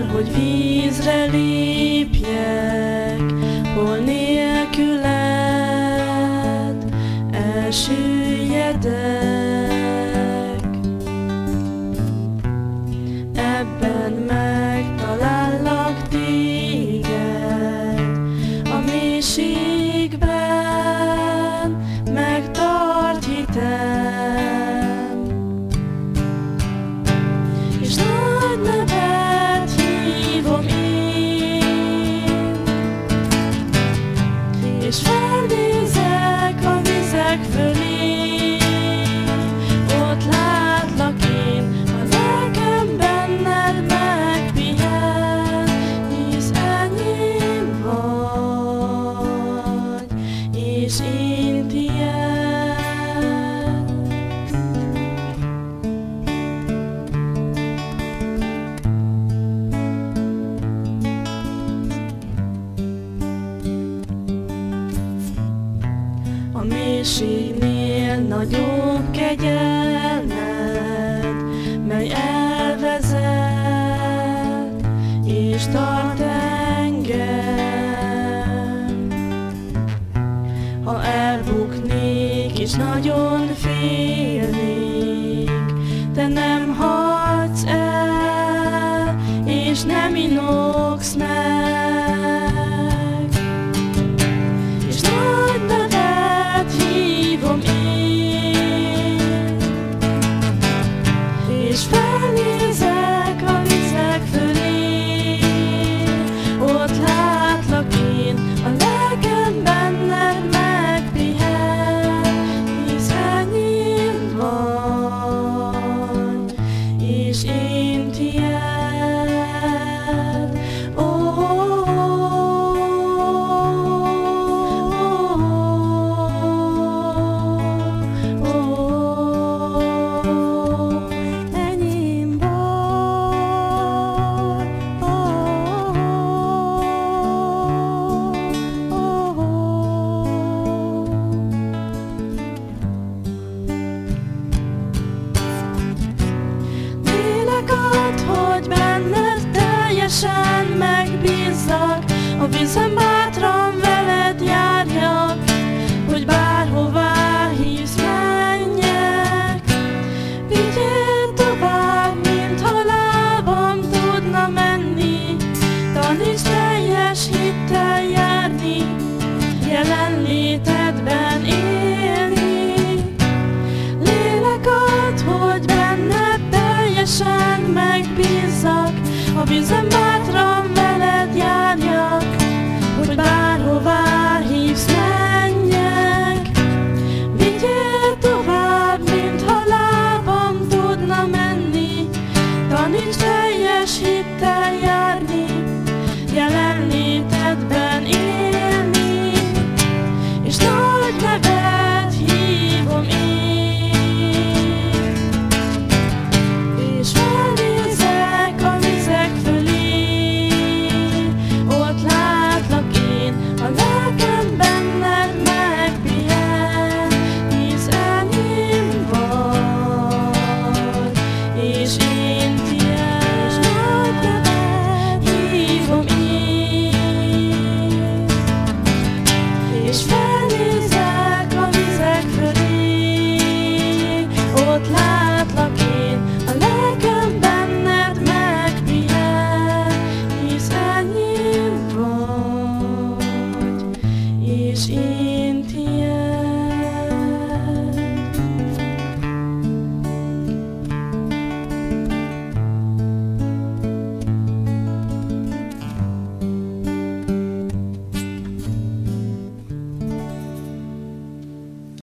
hogy vízre lépjek, hol nélküled elsüllyedek. Ebben megtalállak téged, a mélységben megtart hitem, és nagy nevet hívom én, és felnézek a vizek fölé, ott látlak én, a lelkem benned megpihen, hisz enyém vagy, és én tiéd. A mélységnél nagyobb kegyelmed, mely elvezet és tart engem. Ha elbuknék és nagyon félnék, te nem hagysz el, és nem inogsz meg, és nagy nevet hívom én, és felnézek a vizek fölé, ott látlak én, a lelkem benned megpihen, hisz enyém vagy, és én tiéd. Enyém Lélek ad, hogy benned teljesen megbízzak, a vízen bátran veled járjak, hogy bárhová hívsz, menjek. Vigyél tovább, mintha lábam tudna menni, taníts teljes hittel járni, jelenlétedben élni. Lélek ad, hogy benned teljesen megbízzak, a vízen bátran veled járjak, hogy bárhová hívsz, menjek. Vigyél tovább, mintha lábam tudna menni, taníts